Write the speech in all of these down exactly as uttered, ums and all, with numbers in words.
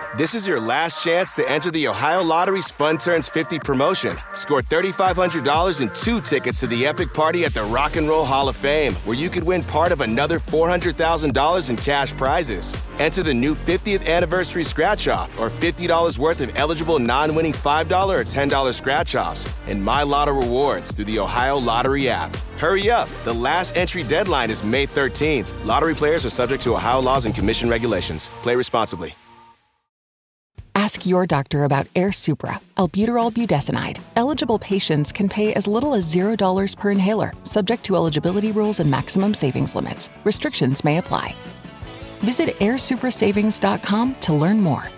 This is your last chance to enter the Ohio Lottery's Fun Turns fifty promotion. Score three thousand five hundred dollars and two tickets to the epic party at the Rock and Roll Hall of Fame, where you could win part of another four hundred thousand dollars in cash prizes. Enter the new fiftieth anniversary scratch-off or fifty dollars worth of eligible non-winning five dollars or ten dollars scratch-offs and My Lotto rewards through the Ohio Lottery app. Hurry up. The last entry deadline is May thirteenth. Lottery players are subject to Ohio laws and commission regulations. Play responsibly. Ask your doctor about Air Supra, albuterol budesonide. Eligible patients can pay as little as zero dollars per inhaler, subject to eligibility rules and maximum savings limits. Restrictions may apply. Visit air supra savings dot com to learn more.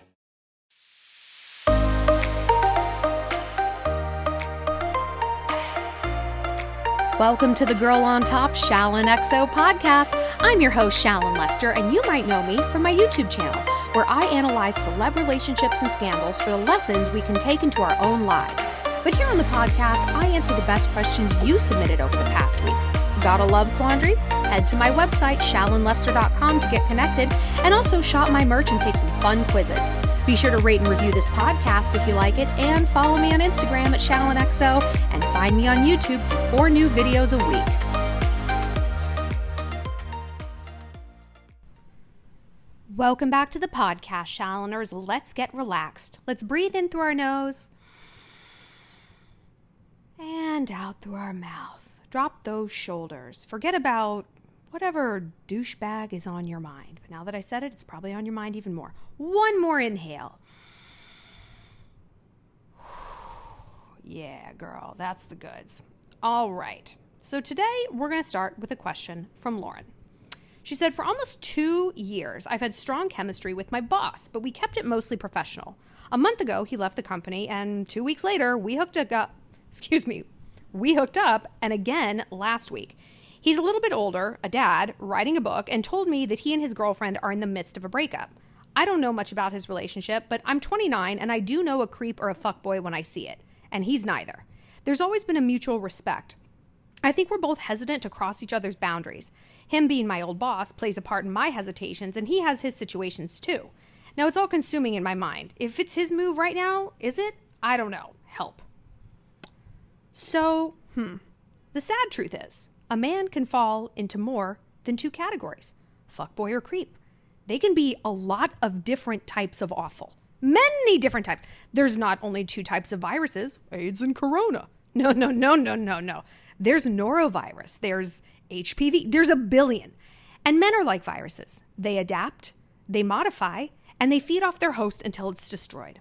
Welcome to the Girl on Top Shallon X O podcast. I'm your host, Shallon Lester, and you might know me from my YouTube channel, where I analyze celeb relationships and scandals for the lessons we can take into our own lives. But here on the podcast, I answer the best questions you submitted over the past week. Got a love quandary? Head to my website, shallon lester dot com, to get connected, and also shop my merch and take some fun quizzes. Be sure to rate and review this podcast if you like it, and follow me on Instagram at Shallon X O, and find me on YouTube for four new videos a week. Welcome back to the podcast, Shalloners. Let's get relaxed. Let's breathe in through our nose and out through our mouth. Drop those shoulders. Forget about whatever douchebag is on your mind. But now that I said it, it's probably on your mind even more. One more inhale. Yeah, girl, that's the goods. All right. So today we're going to start with a question from Lauren. She said, for almost two years, I've had strong chemistry with my boss, but we kept it mostly professional. A month ago, he left the company, and two weeks later, we hooked up, excuse me, we hooked up, and again last week. He's a little bit older, a dad, writing a book, and told me that he and his girlfriend are in the midst of a breakup. I don't know much about his relationship, but I'm twenty-nine, and I do know a creep or a fuckboy when I see it, and he's neither. There's always been a mutual respect. I think we're both hesitant to cross each other's boundaries. Him being my old boss plays a part in my hesitations, and he has his situations too. Now, it's all consuming in my mind. If it's his move right now, is it? I don't know. Help. So, hmm. The sad truth is, a man can fall into more than two categories, fuckboy or creep. They can be a lot of different types of awful. Many different types. There's not only two types of viruses, AIDS and corona. No, no, no, no, no, no. There's norovirus. There's H P V. There's a billion. And men are like viruses. They adapt, they modify, and they feed off their host until it's destroyed.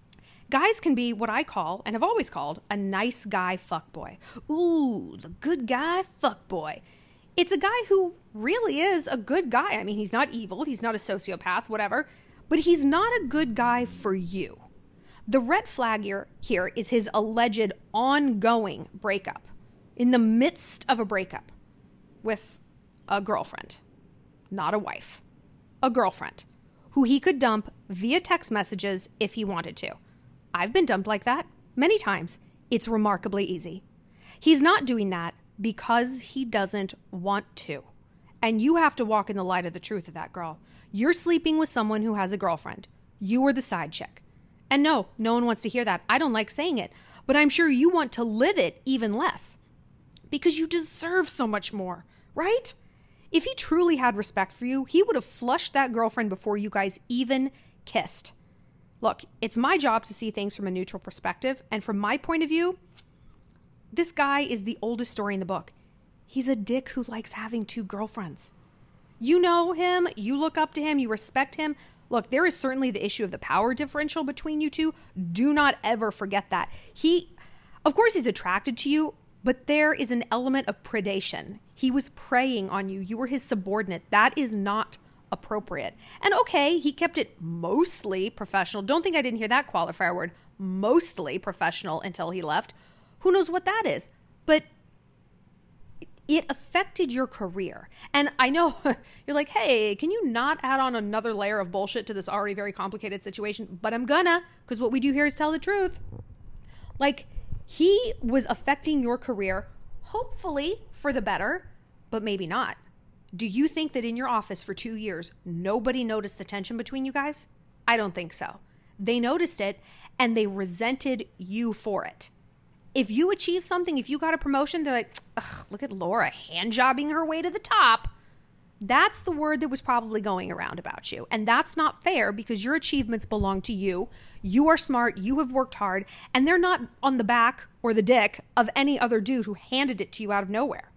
Guys can be what I call, and have always called, a nice guy fuckboy. Ooh, the good guy fuckboy. It's a guy who really is a good guy. I mean, he's not evil, he's not a sociopath, whatever, but he's not a good guy for you. The red flag here, here is his alleged ongoing breakup, in the midst of a breakup with a girlfriend, not a wife, a girlfriend, who he could dump via text messages if he wanted to. I've been dumped like that many times. It's remarkably easy. He's not doing that because he doesn't want to. And you have to walk in the light of the truth of that, girl. You're sleeping with someone who has a girlfriend. You are the side chick. And no, no one wants to hear that. I don't like saying it, but I'm sure you want to live it even less because you deserve so much more, right? If he truly had respect for you, he would have flushed that girlfriend before you guys even kissed. Look, it's my job to see things from a neutral perspective, and from my point of view, this guy is the oldest story in the book. He's a dick who likes having two girlfriends. You know him, you look up to him, you respect him. Look, there is certainly the issue of the power differential between you two. Do not ever forget that. He, of course, he's attracted to you, but there is an element of predation. He was preying on you. You were his subordinate. That is not appropriate. And okay, he kept it mostly professional. Don't think I didn't hear that qualifier word. Mostly professional until he left. Who knows what that is? But it affected your career. And I know you're like, hey, can you not add on another layer of bullshit to this already very complicated situation? But I'm gonna, because what we do here is tell the truth. Like, he was affecting your career, hopefully for the better, but maybe not. Do you think that in your office for two years, nobody noticed the tension between you guys? I don't think so. They noticed it and they resented you for it. If you achieve something, if you got a promotion, they're like, ugh, look at Laura hand jobbing her way to the top. That's the word that was probably going around about you. And that's not fair because your achievements belong to you. You are smart. You have worked hard. And they're not on the back or the dick of any other dude who handed it to you out of nowhere.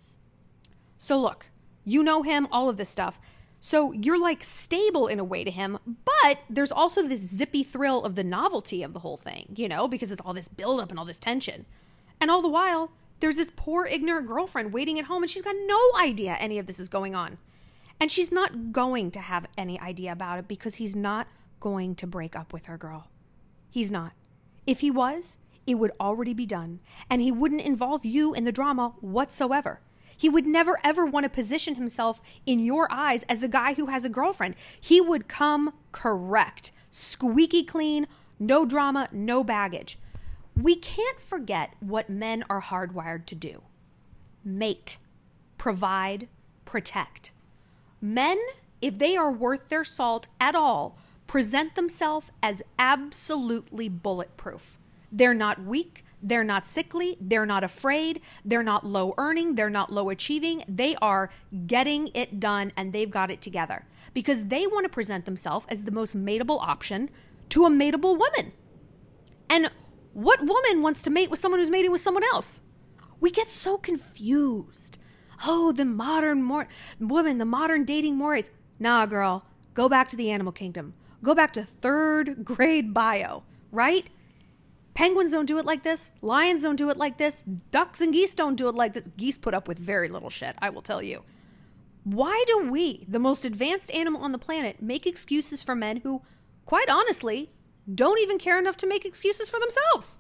So look, you know him, all of this stuff. So you're like stable in a way to him, but there's also this zippy thrill of the novelty of the whole thing, you know, because it's all this buildup and all this tension. And all the while, there's this poor ignorant girlfriend waiting at home and she's got no idea any of this is going on. And she's not going to have any idea about it because he's not going to break up with her, girl. He's not. If he was, it would already be done. And he wouldn't involve you in the drama whatsoever. He would never, ever want to position himself in your eyes as a guy who has a girlfriend. He would come correct, squeaky clean, no drama, no baggage. We can't forget what men are hardwired to do. Mate, provide, protect. Men, if they are worth their salt at all, present themselves as absolutely bulletproof. They're not weak. They're not sickly. They're not afraid. They're not low earning. They're not low achieving. They are getting it done and they've got it together because they want to present themselves as the most mateable option to a mateable woman. And what woman wants to mate with someone who's mating with someone else? We get so confused. Oh, the modern mor- woman, the modern dating mores. Nah, girl, go back to the animal kingdom. Go back to third grade bio, right? Penguins don't do it like this. Lions don't do it like this. Ducks and geese don't do it like this. Geese put up with very little shit, I will tell you. Why do we, the most advanced animal on the planet, make excuses for men who, quite honestly, don't even care enough to make excuses for themselves?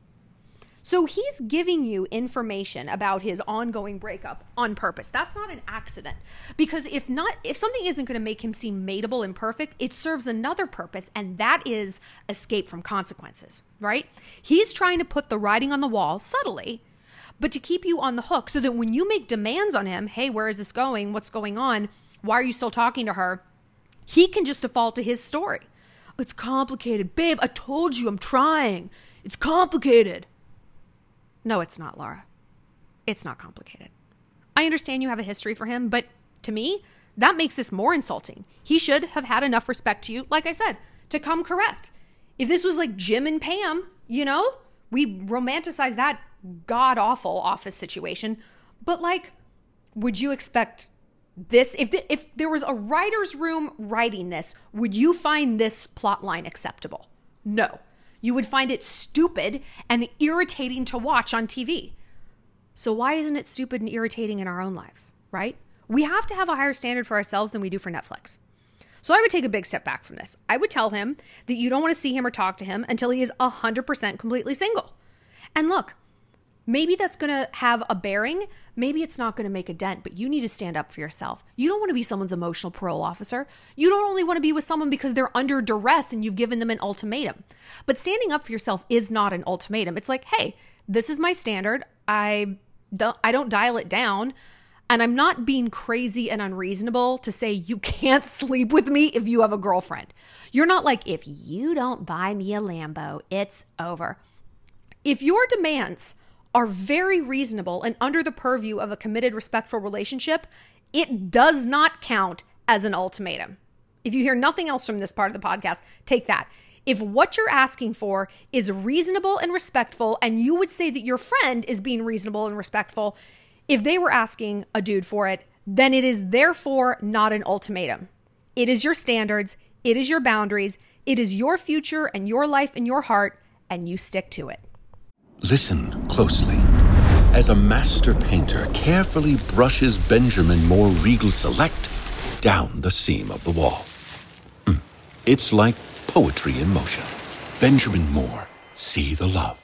So he's giving you information about his ongoing breakup on purpose. That's not an accident. Because if not, if something isn't going to make him seem mateable and perfect, it serves another purpose, and that is escape from consequences, right? He's trying to put the writing on the wall subtly, but to keep you on the hook so that when you make demands on him, hey, where is this going? What's going on? Why are you still talking to her? He can just default to his story. It's complicated. Babe, I told you I'm trying. It's complicated. No, it's not, Laura. It's not complicated. I understand you have a history for him, but to me, that makes this more insulting. He should have had enough respect to you, like I said, to come correct. If this was like Jim and Pam, you know, we romanticize that god-awful office situation. But like, would you expect this? If, the, if there was a writer's room writing this, would you find this plot line acceptable? No. You would find it stupid and irritating to watch on T V. So why isn't it stupid and irritating in our own lives, right? We have to have a higher standard for ourselves than we do for Netflix. So I would take a big step back from this. I would tell him that you don't want to see him or talk to him until he is one hundred percent completely single. And look, maybe that's going to have a bearing. Maybe it's not going to make a dent, but you need to stand up for yourself. You don't want to be someone's emotional parole officer. You don't only want to be with someone because they're under duress and you've given them an ultimatum. But standing up for yourself is not an ultimatum. It's like, hey, this is my standard. I don't, I don't dial it down. And I'm not being crazy and unreasonable to say you can't sleep with me if you have a girlfriend. You're not like, if you don't buy me a Lambo, it's over. If your demands are very reasonable and under the purview of a committed, respectful relationship, it does not count as an ultimatum. If you hear nothing else from this part of the podcast, take that. If what you're asking for is reasonable and respectful, and you would say that your friend is being reasonable and respectful, if they were asking a dude for it, then it is therefore not an ultimatum. It is your standards, it is your boundaries, it is your future and your life and your heart, and you stick to it. Listen closely as a master painter carefully brushes Benjamin Moore Regal Select down the seam of the wall. Mm. It's like poetry in motion. Benjamin Moore, see the love.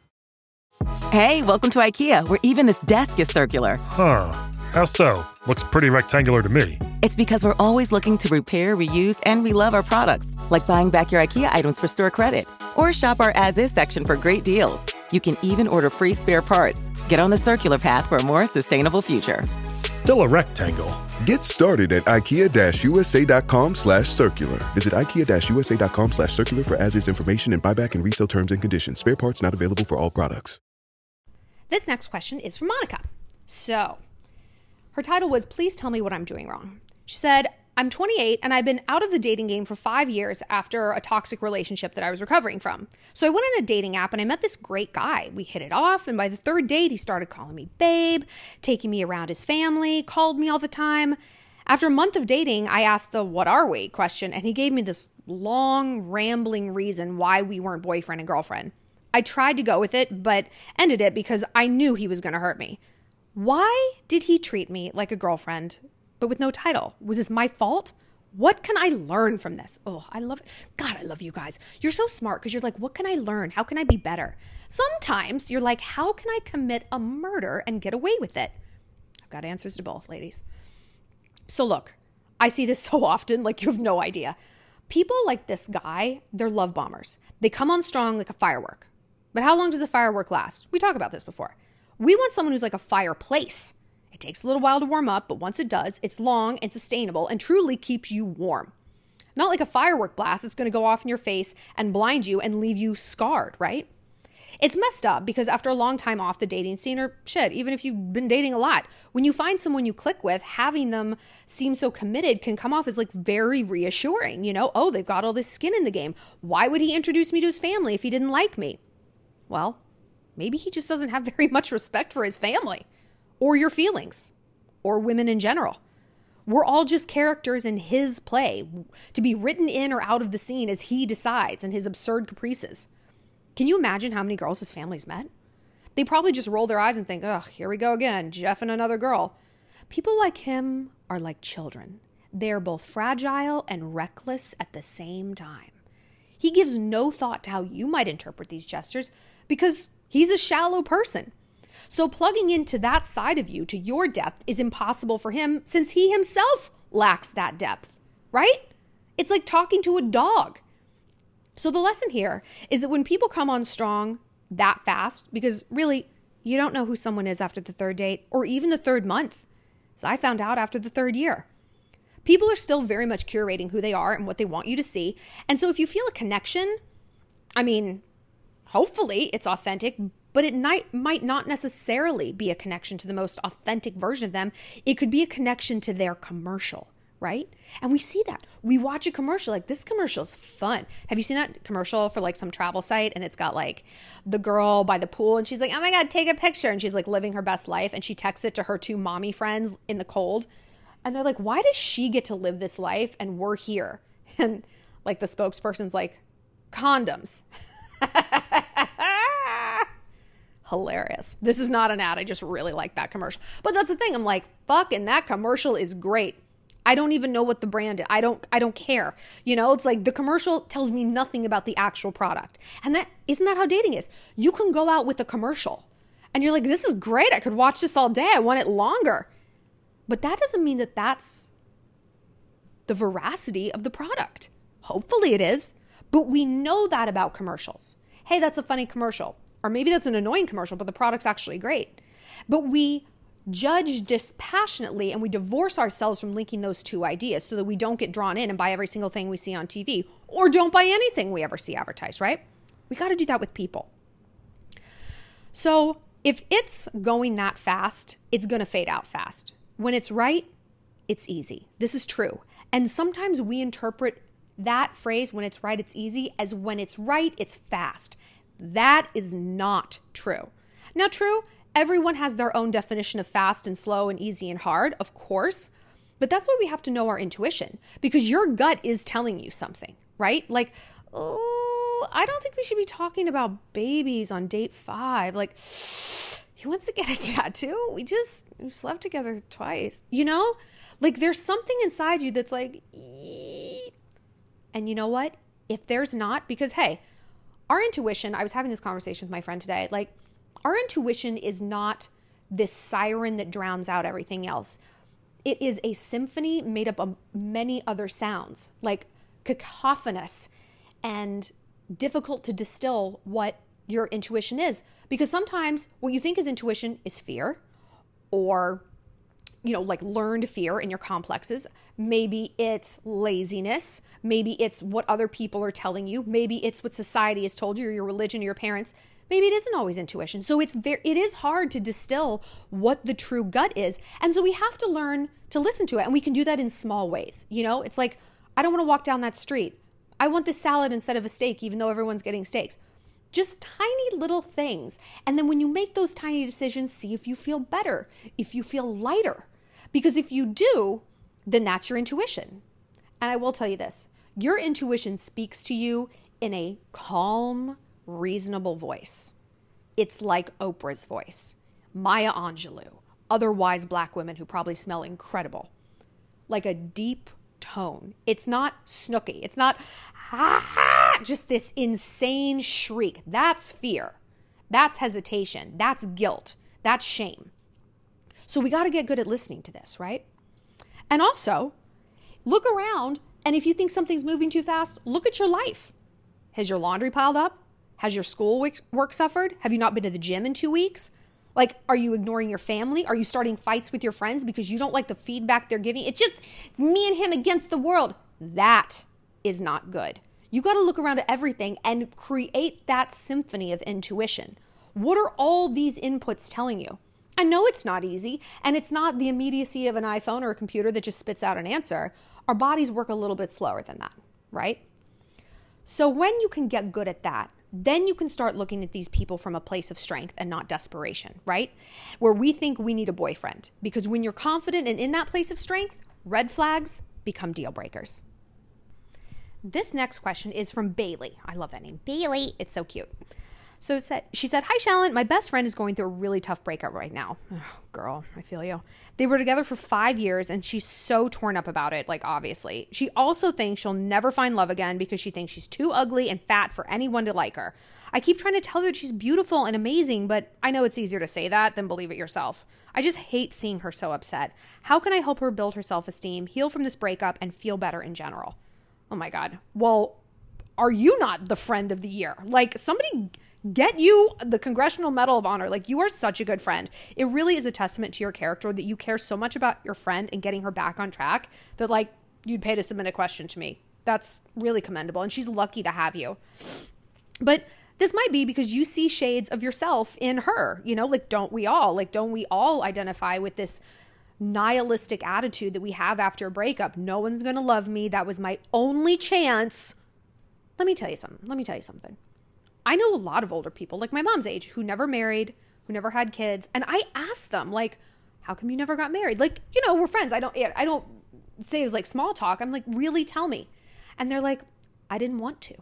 Hey, welcome to IKEA, where even this desk is circular. Huh. How so? Looks pretty rectangular to me. It's because we're always looking to repair, reuse, and relove our products, like buying back your IKEA items for store credit. Or shop our as-is section for great deals. You can even order free spare parts. Get on the circular path for a more sustainable future. still a rectangle. Get started at ikea-usa.com slash circular. Visit ikea-usa.com slash circular for as-is information and buyback and resale terms and conditions. Spare parts not available for all products. This next question is from Monica. So, her title was, Please Tell Me What I'm Doing Wrong. She said, I'm twenty-eight and I've been out of the dating game for five years after a toxic relationship that I was recovering from. So I went on a dating app and I met this great guy. We hit it off, and by the third date, he started calling me babe, taking me around his family, called me all the time. After a month of dating, I asked the what are we question, and he gave me this long, rambling reason why we weren't boyfriend and girlfriend. I tried to go with it, but ended it because I knew he was going to hurt me. Why did he treat me like a girlfriend, but with no title? Was this my fault? What can I learn from this? Oh, I love it. God, I love you guys. You're so smart because you're like, what can I learn? How can I be better? Sometimes you're like, how can I commit a murder and get away with it? I've got answers to both, ladies. So look, I see this so often, like you have no idea. People like this guy, they're love bombers. They come on strong like a firework. But how long does a firework last? We talked about this before. We want someone who's like a fireplace. It takes a little while to warm up, but once it does, it's long and sustainable and truly keeps you warm. Not like a firework blast that's going to go off in your face and blind you and leave you scarred, right? It's messed up because after a long time off the dating scene, or shit, even if you've been dating a lot, when you find someone you click with, having them seem so committed can come off as like very reassuring. You know, oh, they've got all this skin in the game. Why would he introduce me to his family if he didn't like me? Well, maybe he just doesn't have very much respect for his family or your feelings or women in general. We're all just characters in his play to be written in or out of the scene as he decides and his absurd caprices. Can you imagine how many girls his family's met? They probably just roll their eyes and think, ugh, here we go again, Jeff and another girl. People like him are like children. They're both fragile and reckless at the same time. He gives no thought to how you might interpret these gestures because he's a shallow person. So plugging into that side of you, to your depth, is impossible for him since he himself lacks that depth, right? It's like talking to a dog. So the lesson here is that when people come on strong that fast, because really, you don't know who someone is after the third date or even the third month. So I found out after the third year. People are still very much curating who they are and what they want you to see. And so if you feel a connection, I mean, hopefully it's authentic, but it might, might not necessarily be a connection to the most authentic version of them. It could be a connection to their commercial, right? And we see that. We watch a commercial, like this commercial is fun. Have you seen that commercial for like some travel site? And it's got like the girl by the pool and she's like, oh my God, take a picture. And she's like living her best life. And she texts it to her two mommy friends in the cold. And they're like, why does she get to live this life and we're here? And like the spokesperson's like, condoms. Hilarious. This is not an ad. I just really like that commercial. But that's the thing. I'm like, fucking that commercial is great. I don't even know what the brand is. I don't I don't care. You know, it's like the commercial tells me nothing about the actual product. And that isn't that how dating is? You can go out with a commercial and you're like, this is great. I could watch this all day. I want it longer. But that doesn't mean that that's the veracity of the product. Hopefully it is. But we know that about commercials. Hey, that's a funny commercial. Or maybe that's an annoying commercial, but the product's actually great. But we judge dispassionately and we divorce ourselves from linking those two ideas so that we don't get drawn in and buy every single thing we see on T V or don't buy anything we ever see advertised, right? We got to do that with people. So if it's going that fast, it's going to fade out fast. When it's right, it's easy. This is true. And sometimes we interpret that phrase, when it's right, it's easy, as when it's right, it's fast. That is not true. Now, true, everyone has their own definition of fast and slow and easy and hard, of course. But that's why we have to know our intuition, because your gut is telling you something, right? Like, oh, I don't think we should be talking about babies on date five. Like, he wants to get a tattoo. We just we slept together twice. You know, like there's something inside you that's like, ee. And you know what? If there's not, because hey, our intuition, I was having this conversation with my friend today, like our intuition is not this siren that drowns out everything else. It is a symphony made up of many other sounds, like cacophonous and difficult to distill what your intuition is. Because sometimes what you think is intuition is fear or, you know, like learned fear in your complexes. Maybe it's laziness. Maybe it's what other people are telling you. Maybe it's what society has told you, or your religion, or your parents. Maybe it isn't always intuition. So it's very, it is hard to distill what the true gut is. And so we have to learn to listen to it. And we can do that in small ways. You know, it's like, I don't want to walk down that street. I want this salad instead of a steak, even though everyone's getting steaks. Just tiny little things. And then when you make those tiny decisions, see if you feel better, if you feel lighter. Because if you do, then that's your intuition. And I will tell you this, your intuition speaks to you in a calm, reasonable voice. It's like Oprah's voice, Maya Angelou, other wise black women who probably smell incredible. Like a deep tone. It's not snooky. It's not ah, just this insane shriek. That's fear. That's hesitation. That's guilt. That's shame. So we got to get good at listening to this, right? And also, look around, and if you think something's moving too fast, look at your life. Has your laundry piled up? Has your school work suffered? Have you not been to the gym in two weeks? Like, are you ignoring your family? Are you starting fights with your friends because you don't like the feedback they're giving? It's just, it's me and him against the world. That is not good. You got to look around at everything and create that symphony of intuition. What are all these inputs telling you? I know it's not easy, and it's not the immediacy of an iPhone or a computer that just spits out an answer. Our bodies work a little bit slower than that, right? So when you can get good at that, then you can start looking at these people from a place of strength and not desperation, right? Where we think we need a boyfriend. Because when you're confident and in that place of strength, red flags become deal breakers. This next question is from Bailey. I love that name. Bailey. It's so cute. So said, she said, "Hi, Shallon. My best friend is going through a really tough breakup right now." Oh, girl, I feel you. They were together for five years and she's so torn up about it, like obviously. She also thinks she'll never find love again because she thinks she's too ugly and fat for anyone to like her. I keep trying to tell her that she's beautiful and amazing, but I know it's easier to say that than believe it yourself. I just hate seeing her so upset. How can I help her build her self-esteem, heal from this breakup, and feel better in general? Oh my God. Well, are you not the friend of the year? Like, somebody get you the Congressional Medal of Honor. Like, you are such a good friend. It really is a testament to your character that you care so much about your friend and getting her back on track that, like, you'd pay to submit a question to me. That's really commendable. And she's lucky to have you. But this might be because you see shades of yourself in her. You know, like, don't we all? Like, don't we all identify with this nihilistic attitude that we have after a breakup? No one's going to love me. That was my only chance. Let me tell you something. Let me tell you something. I know a lot of older people, like my mom's age, who never married, who never had kids. And I ask them, like, how come you never got married? Like, you know, we're friends. I don't, I don't say it's like small talk. I'm like, really, tell me. And they're like, I didn't want to.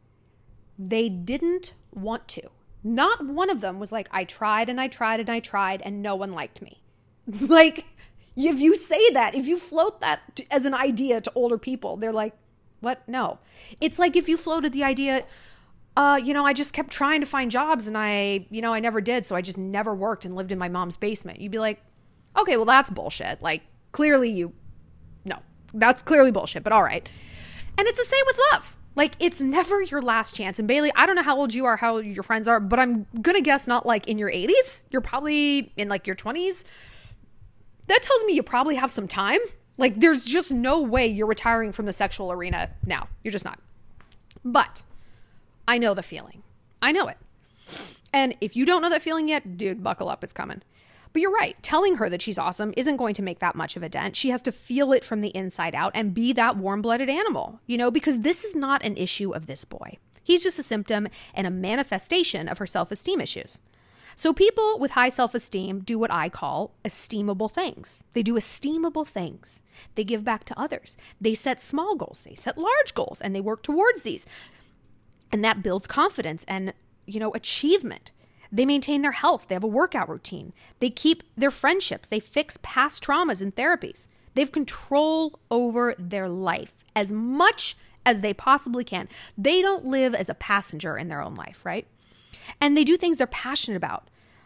They didn't want to. Not one of them was like, I tried and I tried and I tried and no one liked me. Like, if you say that, if you float that as an idea to older people, they're like, what? No. It's like if you floated the idea, uh, you know, I just kept trying to find jobs and I, you know, I never did. So I just never worked and lived in my mom's basement. You'd be like, okay, well, that's bullshit. Like, clearly you, no, that's clearly bullshit, but all right. And it's the same with love. Like, it's never your last chance. And Bailey, I don't know how old you are, how old your friends are, but I'm going to guess not like in your eighties. You're probably in like your twenties. That tells me you probably have some time. Like, there's just no way you're retiring from the sexual arena now. You're just not. But I know the feeling. I know it. And if you don't know that feeling yet, dude, buckle up. It's coming. But you're right. Telling her that she's awesome isn't going to make that much of a dent. She has to feel it from the inside out and be that warm-blooded animal, you know, because this is not an issue of this boy. He's just a symptom and a manifestation of her self-esteem issues. So people with high self-esteem do what I call esteemable things. They do esteemable things. They give back to others. They set small goals. They set large goals and they work towards these. And that builds confidence and, you know, achievement. They maintain their health. They have a workout routine. They keep their friendships. They fix past traumas and therapies. They have control over their life as much as they possibly can. They don't live as a passenger in their own life, right? And they do things they're passionate about.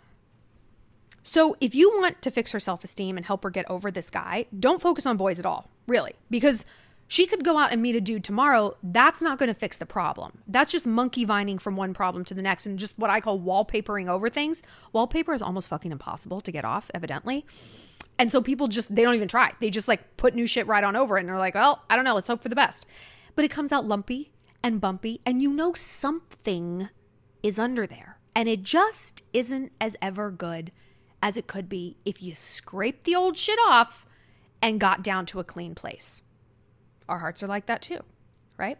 So if you want to fix her self-esteem and help her get over this guy, don't focus on boys at all, really. Because she could go out and meet a dude tomorrow. That's not going to fix the problem. That's just monkey vining from one problem to the next and just what I call wallpapering over things. Wallpaper is almost fucking impossible to get off, evidently. And so people just, they don't even try. They just like put new shit right on over it. And they're like, well, I don't know. Let's hope for the best. But it comes out lumpy and bumpy. And you know something is under there. And it just isn't as ever good as it could be if you scraped the old shit off and got down to a clean place. Our hearts are like that too, right?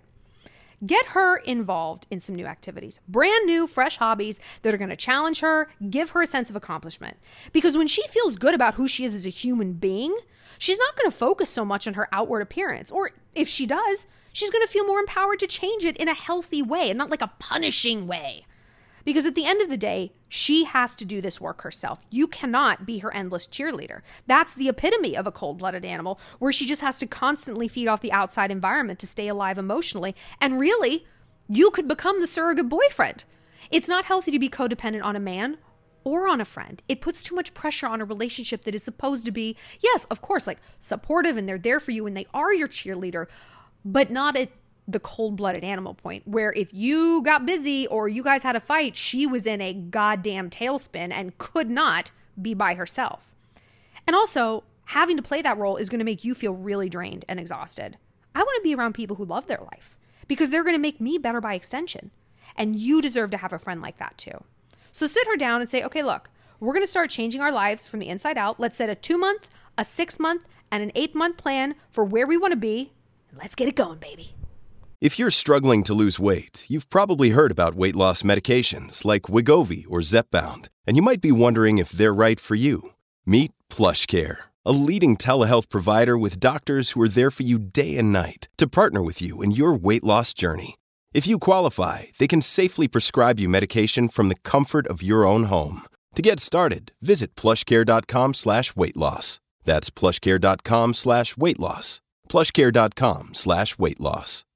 Get her involved in some new activities, brand new, fresh hobbies that are going to challenge her, give her a sense of accomplishment. Because when she feels good about who she is as a human being, she's not going to focus so much on her outward appearance. Or if she does, she's going to feel more empowered to change it in a healthy way and not like a punishing way. Because at the end of the day, she has to do this work herself. You cannot be her endless cheerleader. That's the epitome of a cold-blooded animal, where she just has to constantly feed off the outside environment to stay alive emotionally. And really, you could become the surrogate boyfriend. It's not healthy to be codependent on a man or on a friend. It puts too much pressure on a relationship that is supposed to be, yes, of course, like supportive, and they're there for you and they are your cheerleader, but not at the cold-blooded animal point, where if you got busy or you guys had a fight, she was in a goddamn tailspin and could not be by herself. And also, having to play that role is going to make you feel really drained and exhausted. I want to be around people who love their life because they're going to make me better by extension. And you deserve to have a friend like that too. So sit her down and say, okay, look, we're going to start changing our lives from the inside out. Let's set a two-month, a six-month, and an eight-month plan for where we want to be. And let's get it going, baby. If you're struggling to lose weight, you've probably heard about weight loss medications like Wegovy or Zepbound, and you might be wondering if they're right for you. Meet PlushCare, a leading telehealth provider with doctors who are there for you day and night to partner with you in your weight loss journey. If you qualify, they can safely prescribe you medication from the comfort of your own home. To get started, visit plushcare.com slash weight loss. That's plushcare.com slash weight loss. plushcare.com slash weight loss.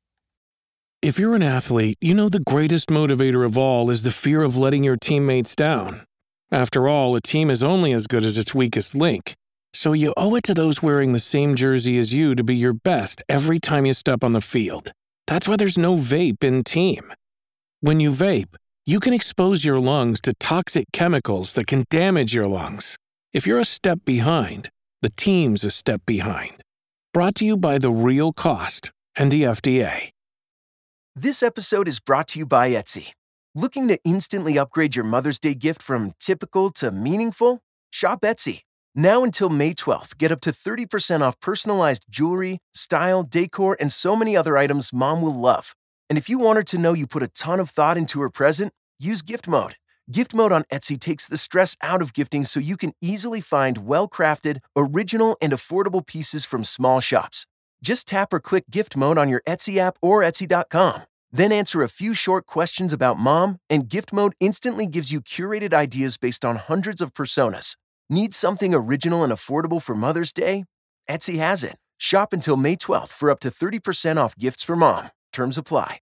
If you're an athlete, you know the greatest motivator of all is the fear of letting your teammates down. After all, a team is only as good as its weakest link. So you owe it to those wearing the same jersey as you to be your best every time you step on the field. That's why there's no vape in team. When you vape, you can expose your lungs to toxic chemicals that can damage your lungs. If you're a step behind, the team's a step behind. Brought to you by The Real Cost and the F D A. This episode is brought to you by Etsy. Looking to instantly upgrade your Mother's Day gift from typical to meaningful? Shop Etsy. Now until May twelfth, get up to thirty percent off personalized jewelry, style, decor, and so many other items Mom will love. And if you want her to know you put a ton of thought into her present, use Gift Mode. Gift Mode on Etsy takes the stress out of gifting so you can easily find well-crafted, original, and affordable pieces from small shops. Just tap or click Gift Mode on your Etsy app or Etsy dot com. Then answer a few short questions about Mom, and Gift Mode instantly gives you curated ideas based on hundreds of personas. Need something original and affordable for Mother's Day? Etsy has it. Shop until May twelfth for up to thirty percent off gifts for Mom. Terms apply.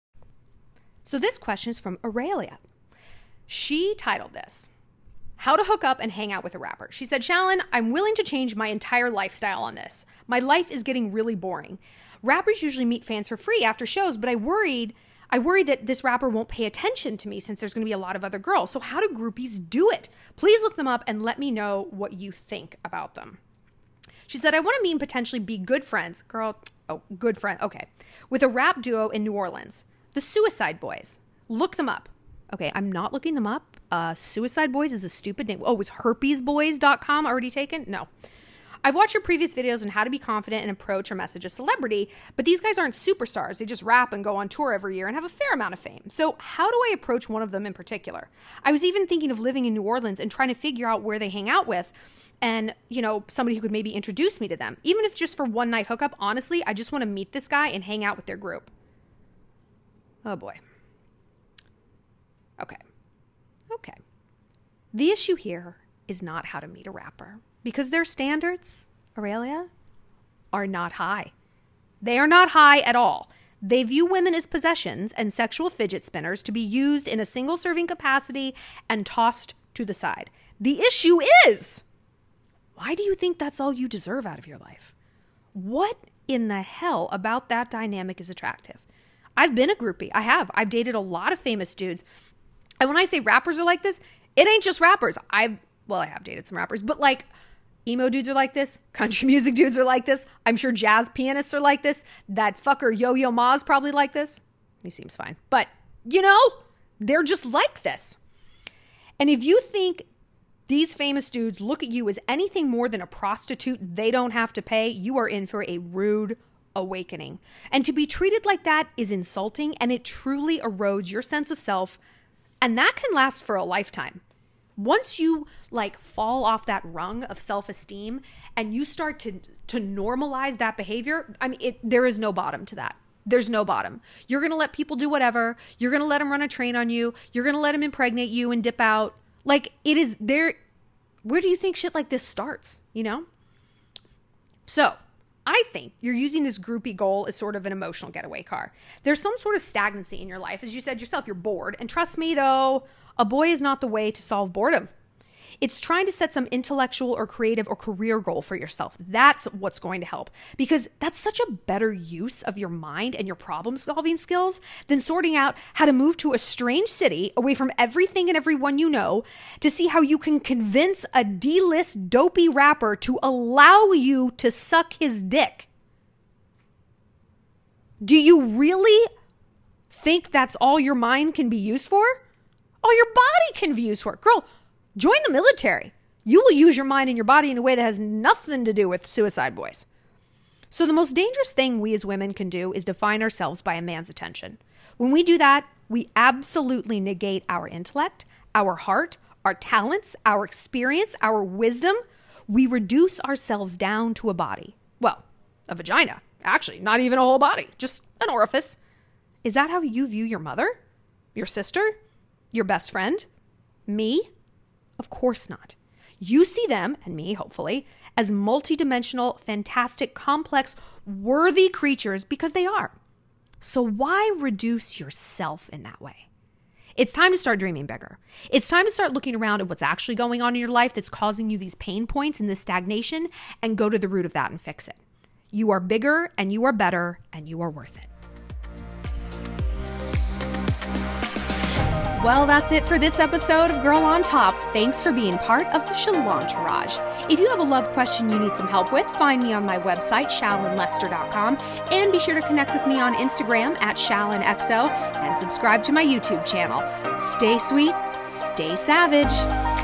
So this question is from Aurelia. She titled this, How to Hook Up and Hang Out with a Rapper. She said, Shallon, I'm willing to change my entire lifestyle on this. My life is getting really boring. Rappers usually meet fans for free after shows, but I worried I worry that this rapper won't pay attention to me since there's going to be a lot of other girls. So how do groupies do it? Please look them up and let me know what you think about them. She said, I want to meet and potentially be good friends. Girl, oh, good friend. Okay. With a rap duo in New Orleans, the Suicide Boys. Look them up. Okay, I'm not looking them up. Uh, Suicide Boys is a stupid name. Oh, was herpes boys dot com already taken? No. I've watched your previous videos on how to be confident and approach or message a celebrity, but these guys aren't superstars. They just rap and go on tour every year and have a fair amount of fame. So how do I approach one of them in particular? I was even thinking of living in New Orleans and trying to figure out where they hang out with and, you know, somebody who could maybe introduce me to them. Even if just for one night hookup, honestly, I just want to meet this guy and hang out with their group. Oh boy. Okay. Okay. The issue here is not how to meet a rapper. Because their standards, Aurelia, are not high. They are not high at all. They view women as possessions and sexual fidget spinners to be used in a single serving capacity and tossed to the side. The issue is, why do you think that's all you deserve out of your life? What in the hell about that dynamic is attractive? I've been a groupie. I have. I've dated a lot of famous dudes. And when I say rappers are like this, it ain't just rappers. I've, well, I have dated some rappers, but like, Emo dudes are like this. Country music dudes are like this. I'm sure jazz pianists are like this. That fucker Yo-Yo Ma's probably like this. He seems fine. But, you know, they're just like this. And if you think these famous dudes look at you as anything more than a prostitute they don't have to pay, you are in for a rude awakening. And to be treated like that is insulting, and it truly erodes your sense of self, and that can last for a lifetime. Once you like fall off that rung of self-esteem and you start to to normalize that behavior, I mean, it, there is no bottom to that. There's no bottom. You're going to let people do whatever. You're going to let them run a train on you. You're going to let them impregnate you and dip out. Like, it is there. Where do you think shit like this starts, you know? So I think you're using this groupie goal as sort of an emotional getaway car. There's some sort of stagnancy in your life. As you said yourself, you're bored. And trust me, though, a boy is not the way to solve boredom. It's trying to set some intellectual or creative or career goal for yourself. That's what's going to help, because that's such a better use of your mind and your problem solving skills than sorting out how to move to a strange city away from everything and everyone you know to see how you can convince a D-list dopey rapper to allow you to suck his dick. Do you really think that's all your mind can be used for? All your body can be used for. Girl, join the military. You will use your mind and your body in a way that has nothing to do with suicide boys. So the most dangerous thing we as women can do is define ourselves by a man's attention. When we do that, we absolutely negate our intellect, our heart, our talents, our experience, our wisdom. We reduce ourselves down to a body. Well, a vagina. Actually, not even a whole body, just an orifice. Is that how you view your mother? Your sister? Your best friend? Me? Of course not. You see them, and me, hopefully, as multidimensional, fantastic, complex, worthy creatures because they are. So why reduce yourself in that way? It's time to start dreaming bigger. It's time to start looking around at what's actually going on in your life that's causing you these pain points and this stagnation, and go to the root of that and fix it. You are bigger, and you are better, and you are worth it. Well, that's it for this episode of Girl on Top. Thanks for being part of the Shalantourage. If you have a love question you need some help with, find me on my website, shallon lester dot com, and be sure to connect with me on Instagram at shallon x o and subscribe to my YouTube channel. Stay sweet, stay savage.